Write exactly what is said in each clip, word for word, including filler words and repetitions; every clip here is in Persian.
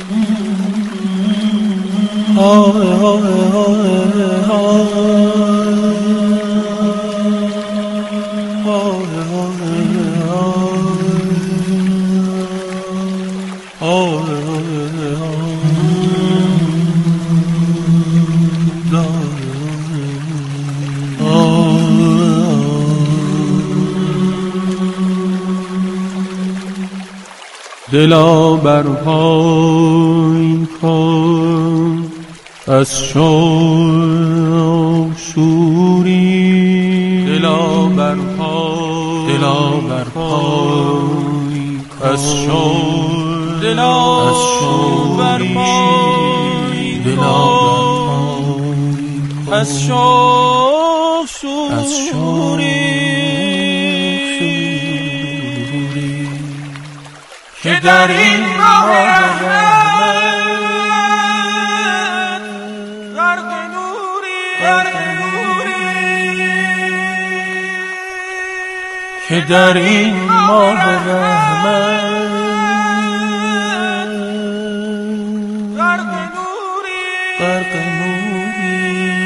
دلا برپای کن از شوق شوری، دلا برپای دلا برپای از شوق دلا از شوق برپای دلا برپای از شوق شوری که در این راه غرق نوری غرق نوری که در این ماه رحمت غرق نوری غرق نوری.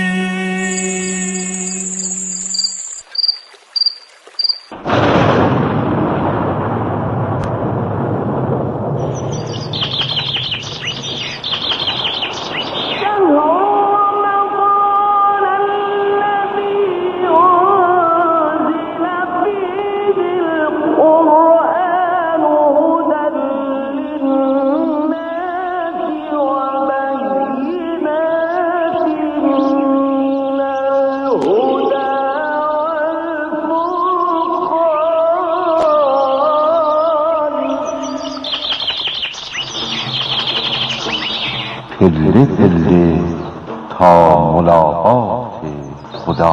پله پله تا ملاقات خدا.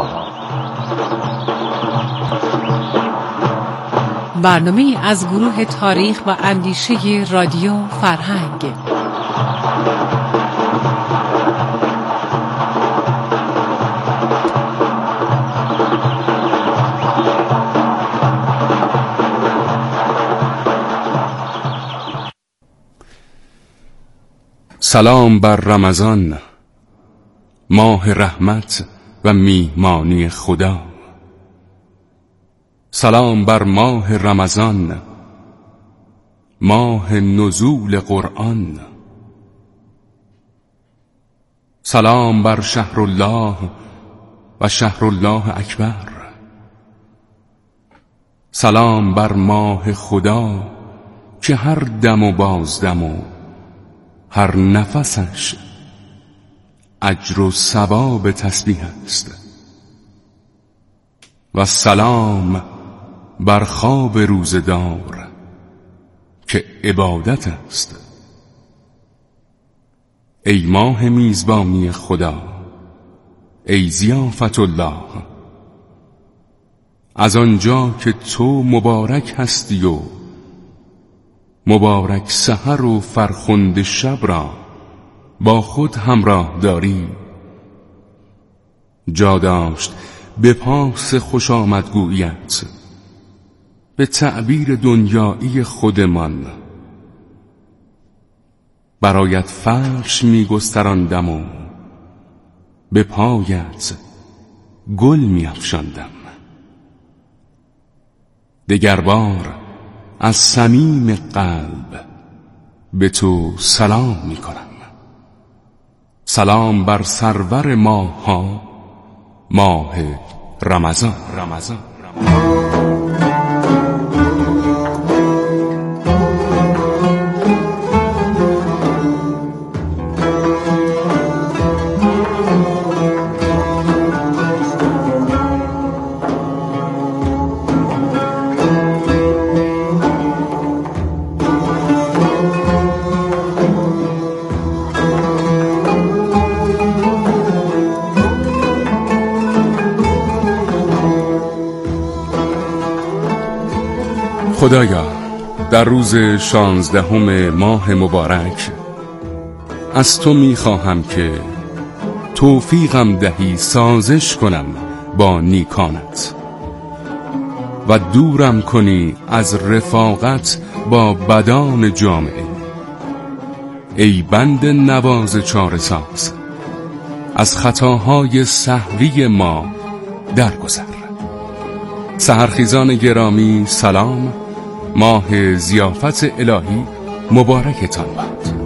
برنامه از گروه تاریخ و اندیشه رادیو فرهنگ. سلام بر رمضان، ماه رحمت و میهمانی خدا. سلام بر ماه رمضان، ماه نزول قرآن. سلام بر شهر الله و شهر الله اکبر. سلام بر ماه خدا که هر دم و بازدم و هر نفسش اجر و ثواب تسبیح است. و سلام بر خواب روزدار که عبادت است. ای ماه میزبانی خدا، ای ضیافت الله، از آنجا که تو مبارک هستی و مبارک سحر و فرخنده شب را با خود همراه داری، جا داشت به پاس خوش آمدگوییت به تعبیر دنیایی خودمان. برایت فرش می گستراندم و به پایت گل می افشاندم. دگر بار از صمیم قلب به تو سلام می کنم. سلام بر سرور ماه ها، ماه رمضان. رمضان. خدایا، در روز شانزدهم ماه مبارک از تو میخواهم که توفیقم دهی سازش کنم با نیکانت و دورم کنی از رفاقت با بدان جامعه. ای بند نواز چاره ساز، از خطاهای سهوی ما درگذر. سحرخیزان گرامی سلام، ماه ضیافت الهی مبارکتان باد.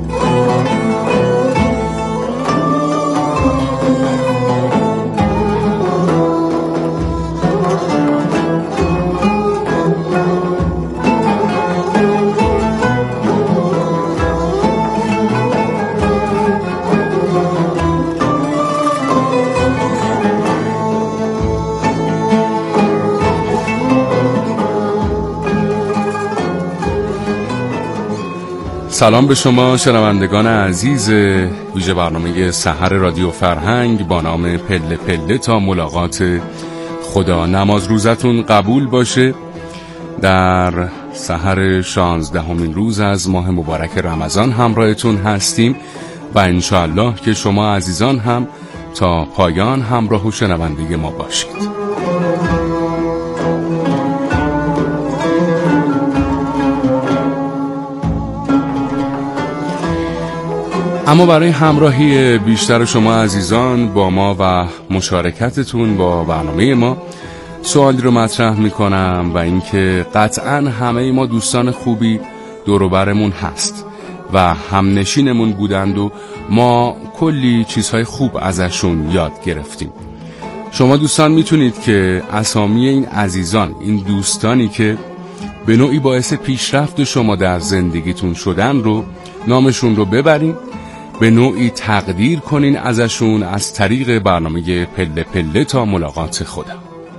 سلام به شما شنوندگان عزیز ویژه برنامه سحر رادیو فرهنگ با نام پله پله تا ملاقات خدا. نماز روزتون قبول باشه. در سحر شانزدهمین روز از ماه مبارک رمضان همراهتون هستیم و انشاءالله که شما عزیزان هم تا پایان همراه و شنونده ما باشید. اما برای همراهی بیشتر شما عزیزان با ما و مشارکتتون با برنامه ما سوالی رو مطرح میکنم و اینکه قطعاً همه ما دوستان خوبی دور و برمون هست و همنشینمون بودند و ما کلی چیزهای خوب ازشون یاد گرفتیم. شما دوستان میتونید که اسامی این عزیزان، این دوستانی که به نوعی باعث پیشرفت شما در زندگیتون شدن رو، نامشون رو ببرین، به نوعی تقدیر کنین ازشون از طریق برنامه پله پله تا ملاقات خدا.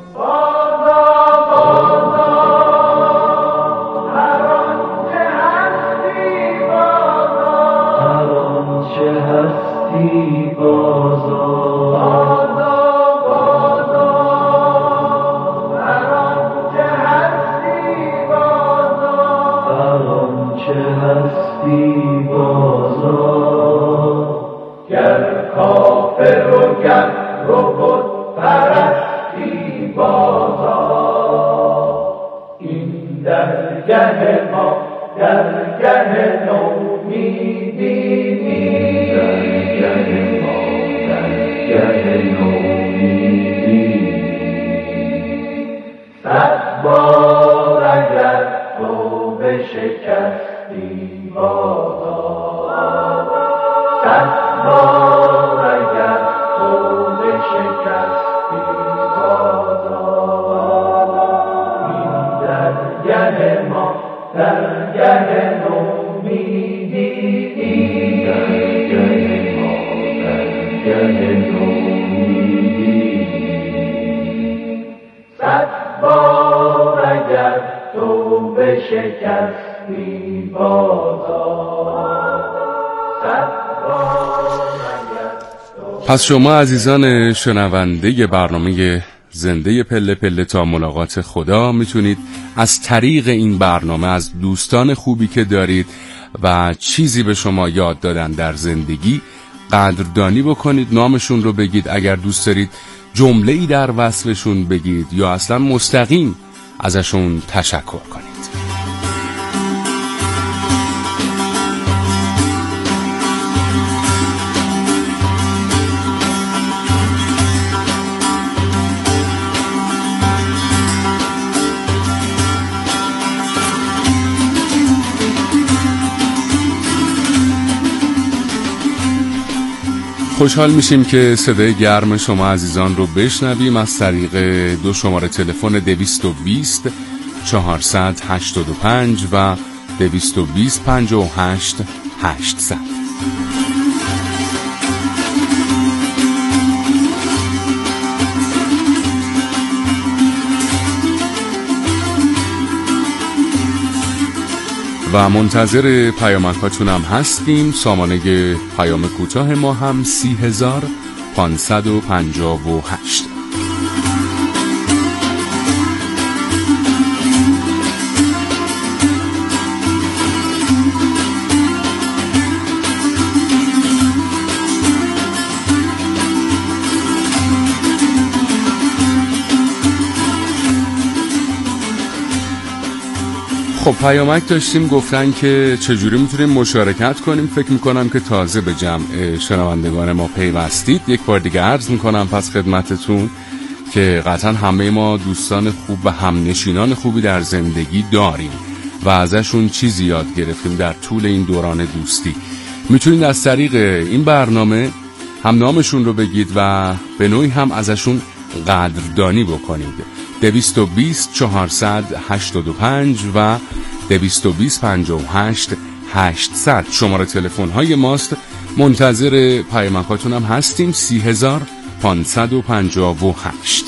پس شما عزیزان شنونده برنامه زنده پله پله تا ملاقات خدا میتونید از طریق این برنامه از دوستان خوبی که دارید و چیزی به شما یاد دادن در زندگی قدردانی بکنید، نامشون رو بگید، اگر دوست دارید جمله‌ای در وصفشون بگید یا اصلا مستقیم ازشون تشکر کنید. خوشحال میشیم که صدای گرم شما عزیزان رو بشنویم از طریق دو شماره تلفن دویست و بیست چهارصد هشتاد و پنج و دویست و بیست پنجاه و هشت هشتصد. و منتظر پیامکاتون هم هستیم. سامانه پیام کوتاه ما هم سی هزار پانصد و پنجاه و هشت. خب پیامک داشتیم گفتن که چجوری میتونیم مشارکت کنیم. فکر میکنم که تازه به جمع شنوندگان ما پیوستید. یک بار دیگه عرض میکنم پس خدمتتون که قطعا همه ما دوستان خوب و همنشینان خوبی در زندگی داریم و ازشون چیزی یاد گرفتیم در طول این دوران دوستی. میتونید از طریق این برنامه هم نامشون رو بگید و به نوعی هم ازشون قدردانی بکنید. دویست و بیست چهارصد هشتاد و پنج و دویست و بیست پنجاه و هشت هشتصد شماره تلفن های ماست. منتظر پیامکاتون هم هستیم. سی هزار پانصد و پنجاه و هشت.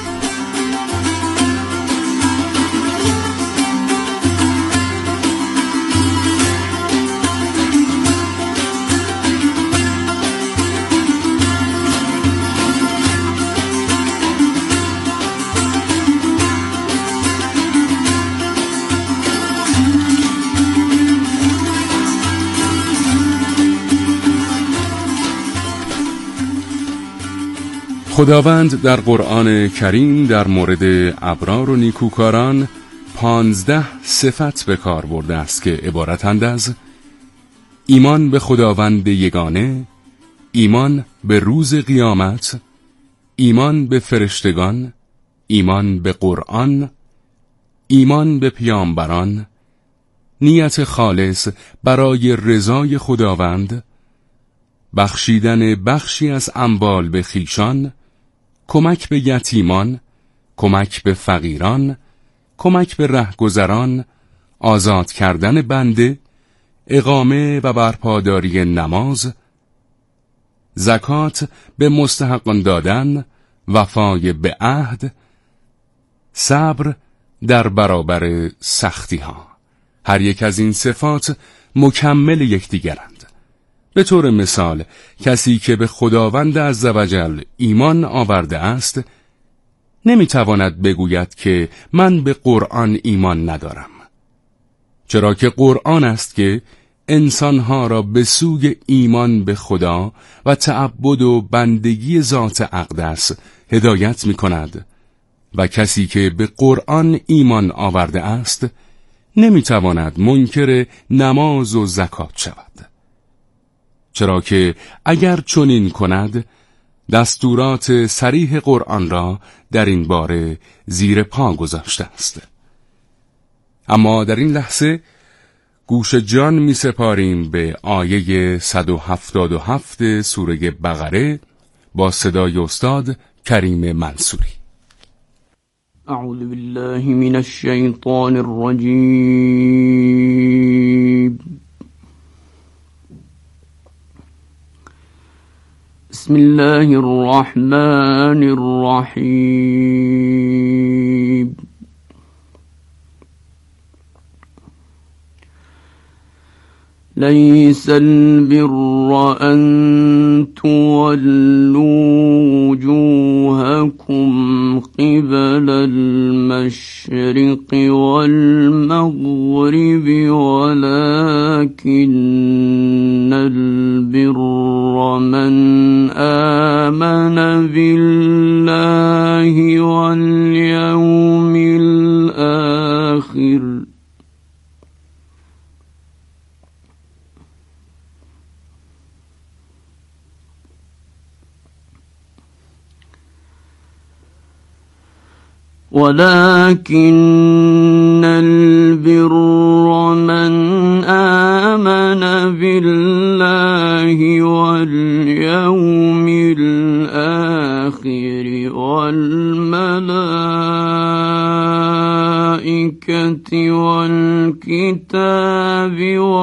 خداوند در قرآن کریم در مورد ابرار و نیکوکاران پانزده صفت به کار برده است که عبارتند از ایمان به خداوند یگانه، ایمان به روز قیامت، ایمان به فرشتگان، ایمان به قرآن، ایمان به پیامبران، نیت خالص برای رضای خداوند، بخشیدن بخشی از اموال به خویشان، کمک به یتیمان، کمک به فقیران، کمک به رهگذران، آزاد کردن بنده، اقامه و برپاداری نماز، زکات به مستحقان دادن، وفای به عهد، صبر در برابر سختی ها. هر یک از این صفات مکمل یکدیگرند. به طور مثال کسی که به خداوند عزوجل ایمان آورده است نمیتواند بگوید که من به قرآن ایمان ندارم، چرا که قرآن است که انسانها را به سوی ایمان به خدا و تعبد و بندگی ذات اقدس هدایت می کند و کسی که به قرآن ایمان آورده است نمیتواند منکر نماز و زکات شود، چرا که اگر چنین کند دستورات صریح قرآن را در این باره زیر پا گذاشته است. اما در این لحظه گوش جان می سپاریم به آیه صد و هفتاد و هفت سوره بقره با صدای استاد کریم منصوری. اعوذ بالله من الشیطان الرجیم. بسم الله الرحمن الرحیم. ليس البر أن تولوا وجوهكم قبل المشرق والمغرب ولكن البر من آمن بالله واليوم الآخر ولكن البر من آمن بالله واليوم الآخر والملائكة والكتاب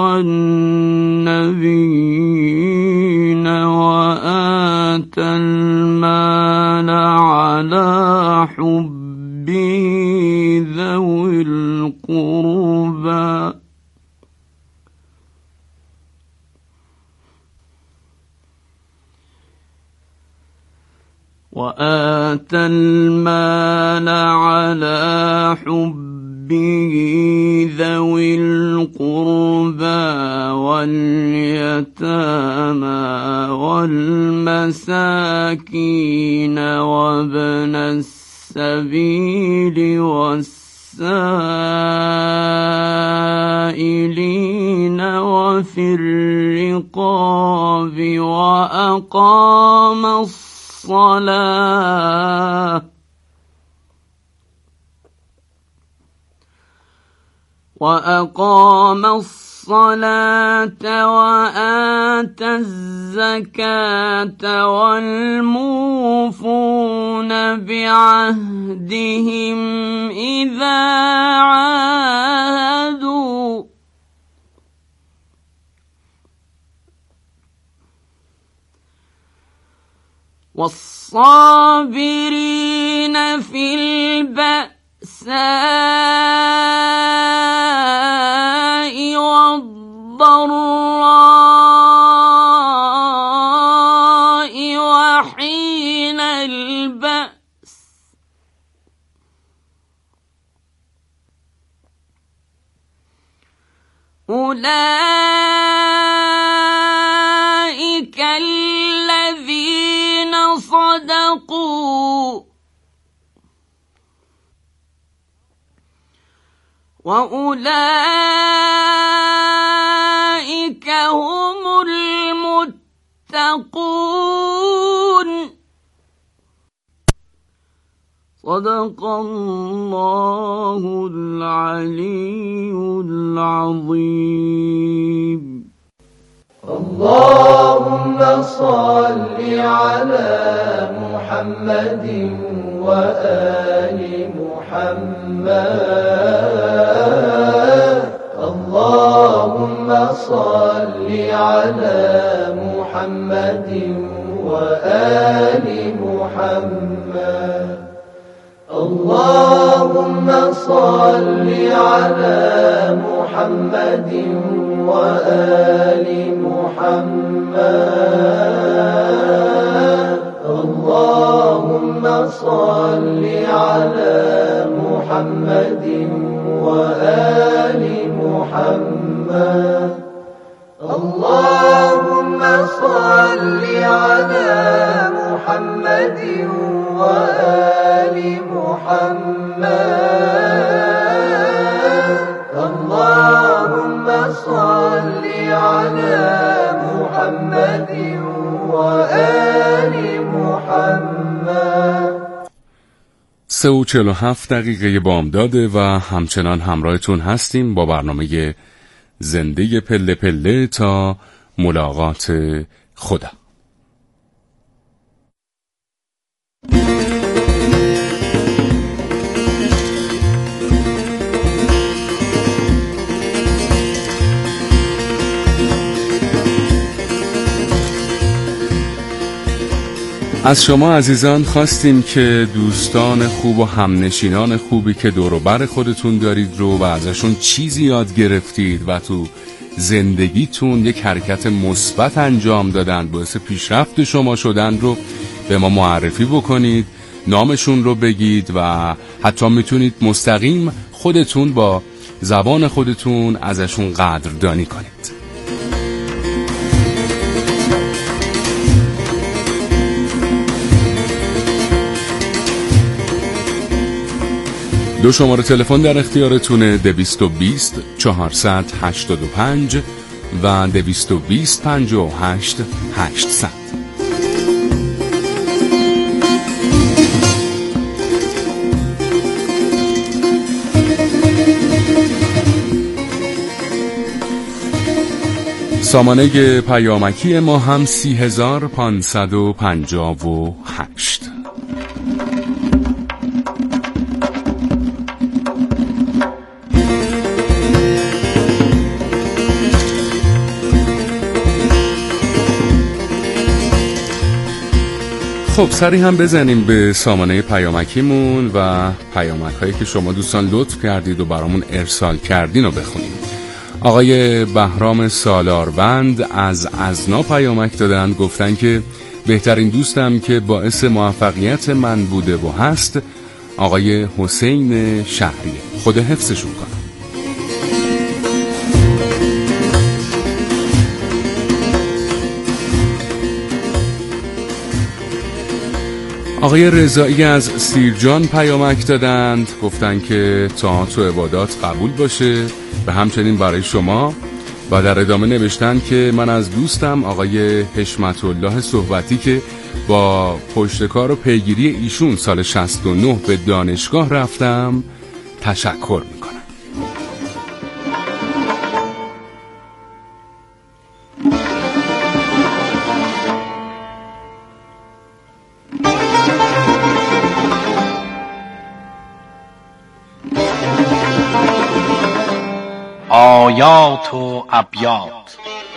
والنبيين وآتى المال على حب ذوي القربى وآتى المال على حبه ذوي القربى واليتامى والمساكين وابن السبيل والسائلين السائلين وفي الرقاب وأقام الصلاة وأقام الصلاة وآتى الزكاة والموفون بعهدهم إذا عاهدوا والصابرين في البأساء والضراء وحين البأس أولئك الذين صدقوا وأولئك هم المتقون. صدق الله العلي العظيم. اللهم صل على محمد وآل محمد. اللهم صل على محمد وآل محمد. اللهم صل على محمد وآل محمد. اللهم صل على محمد وآل محمد. اللهم صل على محمد وآل محمد. اللهم صل على محمد وآل محمد. سه و چهل و هفت دقیقه بامداده و همچنان همراهتون هستیم با برنامه زنده پله پله تا ملاقات خدا. از شما عزیزان خواستیم که دوستان خوب و همنشینان خوبی که دور و بر خودتون دارید رو و ازشون چیزی یاد گرفتید و تو زندگیتون یک حرکت مثبت انجام دادن، باعث پیشرفت شما شدن رو به ما معرفی بکنید، نامشون رو بگید و حتی میتونید مستقیم خودتون با زبان خودتون ازشون قدردانی کنید. دو شماره تلفن در اختیارتونه، دویست و بیست چهارصد هشتاد و پنج و دویست و بیست پنجاه و هشت هشتصد. سامانه پیامکی ما هم سی هزار پانصد و پنجاه و هشت. خب سری هم بزنیم به سامانه پیامکیمون و پیامک هایی که شما دوستان لطف کردید و برامون ارسال کردین رو بخونیم. آقای بهرام سالاروند از ازنا پیامک دادن، گفتن که بهترین دوستم که باعث موفقیت من بوده و هست آقای حسین شهریه، خدا حفظشون کنه. آقای رضایی از سیرجان پیامک دادند، گفتن که طاعات و عبادات قبول باشه و همچنین برای شما، و در ادامه نوشتن که من از دوستم آقای حشمت الله صحبتی که با پشتکار و پیگیری ایشون سال شصت و نه به دانشگاه رفتم تشکر میکنم. آیات و ابیات.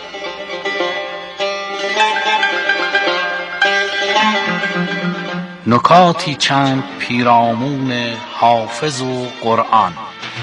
نکاتی چند پیرامون حافظ و قرآن.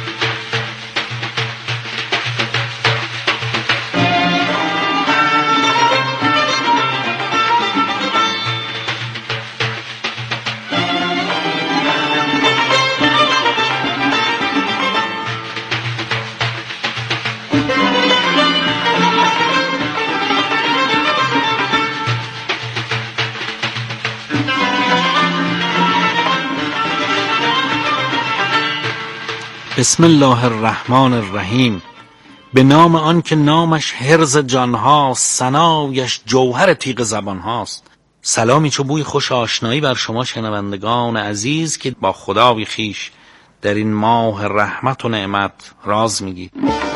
بسم الله الرحمن الرحیم. به نام آن که نامش حرز جان هاست، ثنایش جوهر تیغ زبان هاست. سلامی چو بوی خوش آشنایی بر شما شنوندگان عزیز که با خدای خیش در این ماه رحمت و نعمت راز میگید.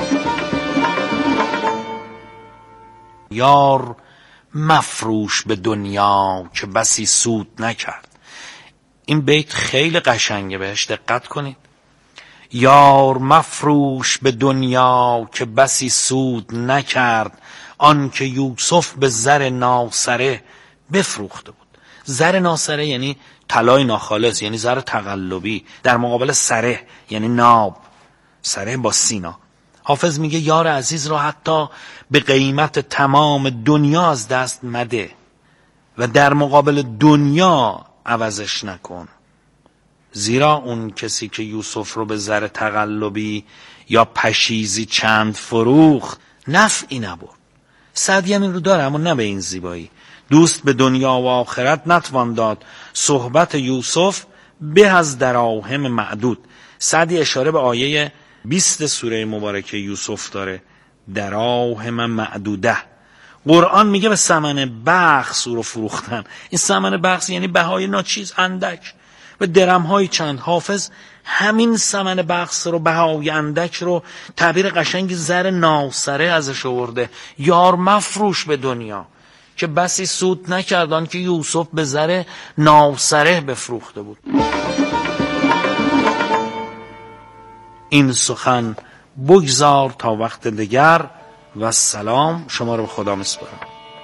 یار مفروش به دنیا که بسی سود نکرد. این بیت خیلی قشنگه، بهش دقت کنید. یار مفروش به دنیا که بسی سود نکرد، آن که یوسف به زر ناسره بفروخته بود. زر ناسره یعنی طلای ناخالص، یعنی زر تقلبی، در مقابل سره یعنی ناب، سره با سینا. حافظ میگه یار عزیز را حتی به قیمت تمام دنیا از دست مده و در مقابل دنیا عوضش نکن، زیرا اون کسی که یوسف رو به زر تقلبی یا پشیزی چند فروخت نفعی نبرد. سعدی هم این رو داره، اما نه به این زیبایی. دوست به دنیا و آخرت نتوان داد، صحبت یوسف به از دراهم معدود. سعدی اشاره به آیه بیست سوره مبارکه یوسف داره، دراهم معدوده. قرآن میگه به ثمن بخس او رو فروختن. این ثمن بخس یعنی بهای ناچیز، اندک، و درم های چند. حافظ همین ثمن بخس رو، بهای اندک رو، تعبیر قشنگی زر ناسره ازش آورده. یار مفروش به دنیا که بسی سود نکردان که یوسف به زر ناسره بفروخته بود. این سخن بگذار تا وقت دیگر و سلام. شما رو به خدا میسپارم.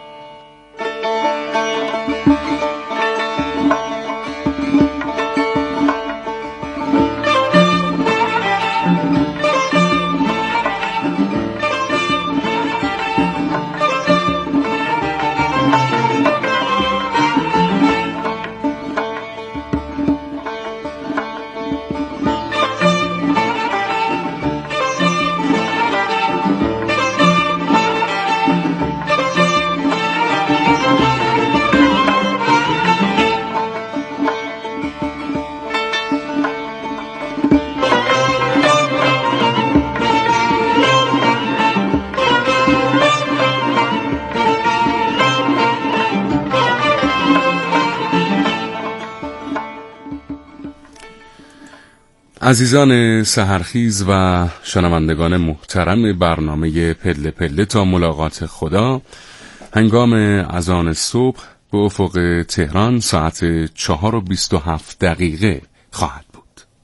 عزیزان سحرخیز و شنوندگان محترم برنامه پله پله تا ملاقات خدا، هنگام اذان صبح به افق تهران ساعت چهار و بیست و هفت دقیقه خواهد بود.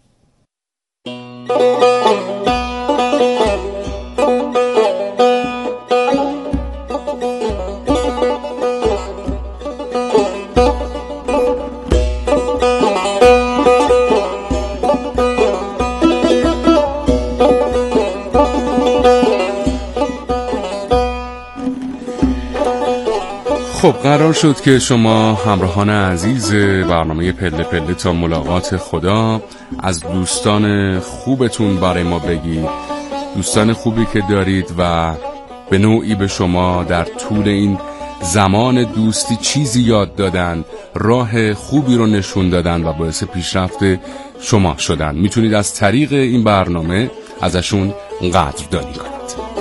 خب قرار شد که شما همراهان عزیز برنامه پله پله تا ملاقات خدا از دوستان خوبتون برای ما بگید، دوستان خوبی که دارید و به نوعی به شما در طول این زمان دوستی چیزی یاد دادن، راه خوبی رو نشون دادن و باعث پیشرفت شما شدن. میتونید از طریق این برنامه ازشون قدردانی کنید.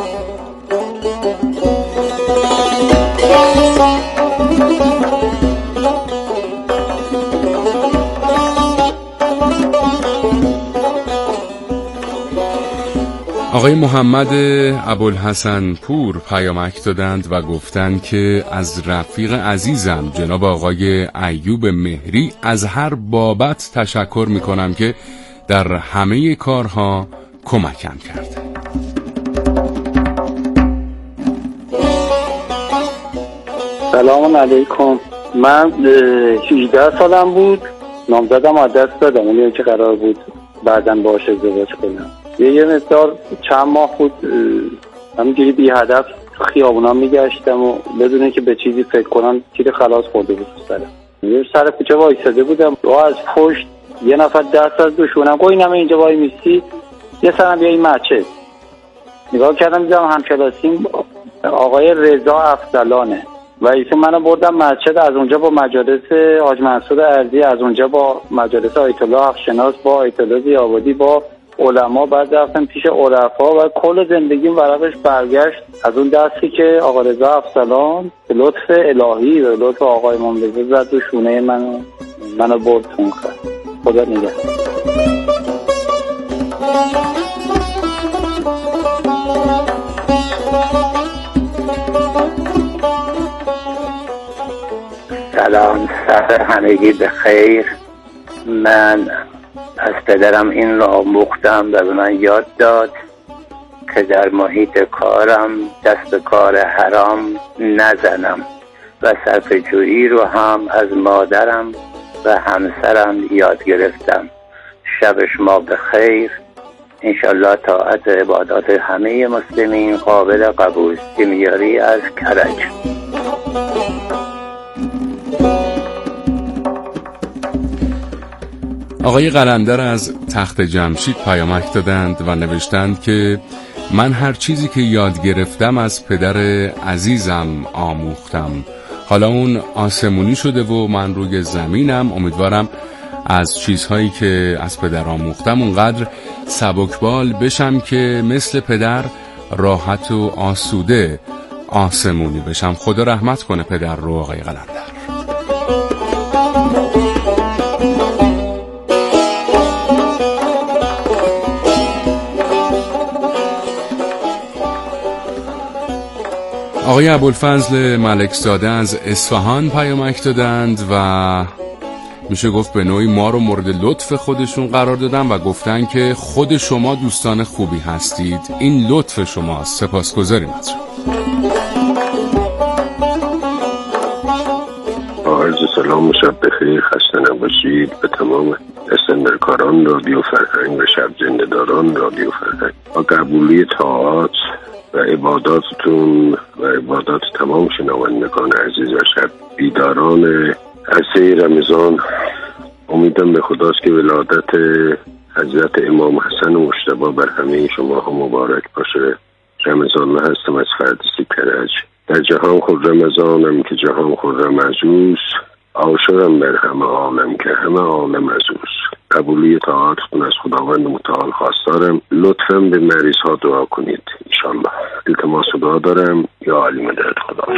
آقای محمد ابوالحسن پور پیامک دادند و گفتند که از رفیق عزیزم جناب آقای ایوب مهری از هر بابت تشکر میکنم که در همه کارها کمکم کرده. سلام علیکم. من هجده سالم بود، نامزدم از دست دادم، اونی که قرار بود بعداً باهاش ازدواج کنم. یه یه مقدار چند ماه بود همینجوری بی هدف خیابونا میگشتم و بدون که به چیزی فکر کنم تیر خلاص خورده بود سرم. یه سر کوچه وایساده بودم و از پشت یه نفر دست از دوشونم گوی اینم اینجا وای میستی یه سرم بیا این مچه. نگاه کردم دیدم همکلاسیم آقای رضا افضلانه و ایشون منو بردم مسجد، از اونجا با مجالس حاج منصور ارضی، از اونجا با مجالس آیت الله حقشناس، با آیت الله ضیاءابادی، با علما، بعد رفتم پیش عرفا و کل زندگیم ورقش برگشت از اون دستی که آقا رضا افضلان به لطف الهی و لطف آقای امام رضا زد و شونه منو منو برد تون کرد. خدا نگهدار. سلام، سر همگی به خیر. من از پدرم این را آموختم و به من یاد داد که در محیط کارم دست کار حرام نزنم و صرفه‌جویی رو هم از مادرم و همسرم یاد گرفتم. شب شما به خیر. انشالله طاعت عبادات همه مسلمین قابل قبول. سیمیاری از کرج. آقای قلندر از تخت جمشید پیامک دادند و نوشتند که من هر چیزی که یاد گرفتم از پدر عزیزم آموختم. حالا اون آسمونی شده و من روی زمینم. امیدوارم از چیزهایی که از پدر آموختم اونقدر سبکبال بشم که مثل پدر راحت و آسوده آسمونی بشم. خدا رحمت کنه پدر رو آقای قلندر. آقای ابوالفضل ملکزاده از اصفهان پیامک دادند و میشه گفت به نوعی ما رو مورد لطف خودشون قرار دادن و گفتن که خود شما دوستان خوبی هستید، این لطف شماست. سپاسگزاریم ازتون. عرض سلام و شب بخیر، خسته نباشید به تمام استندرکاران رادیو فرهنگ و شب زنده‌داران رادیو فرهنگ. با قبولی طاعات و عباداتتون و عبادات تمام شنوندگان عزیز و شب بیداران عرصه رمضان، امیدم به خداست که ولادت حضرت امام حسن مجتبی بر همه شما ها مبارک باشه. رمضان ما هستم از فردوسی کرج. در جهان خود رمضانم که جهان خود رمضوز، آشرم بر همه عالم که همه عالم عزوز. قبولی طاعتتون از خداوند متعال خواستارم. لطفاً به مریض ها دعا کنید انشالله. التماس دعا دارم. یا علی مدد خدا.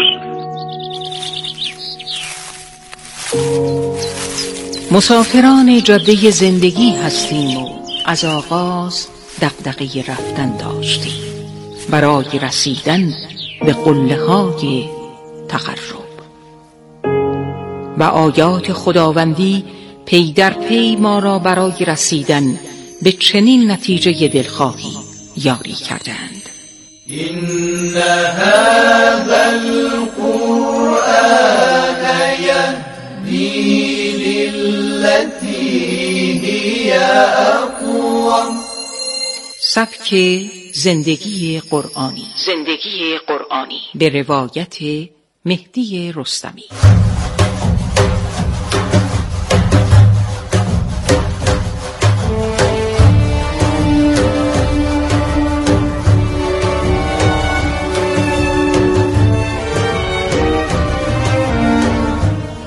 مسافران جاده زندگی هستیم و از آغاز دغدغه رفتن داشتیم برای رسیدن به قله های تقرب و آیات خداوندی پی در پی ما را برای رسیدن به چنین نتیجه دلخواهی یاری کردند. إن هذا القرآن يهدي للتي هي أقوم. سبک زندگی قرآنی زندگی قرآنی به روایت مهدی رستمی.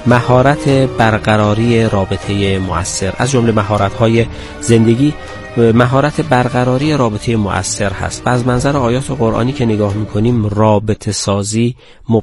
مهارت برقراری رابطه مؤثر. از جمله مهارت‌های زندگی مهارت برقراری رابطه مؤثر هست و از منظر آیات قرآنی که نگاه می‌کنیم رابطه سازی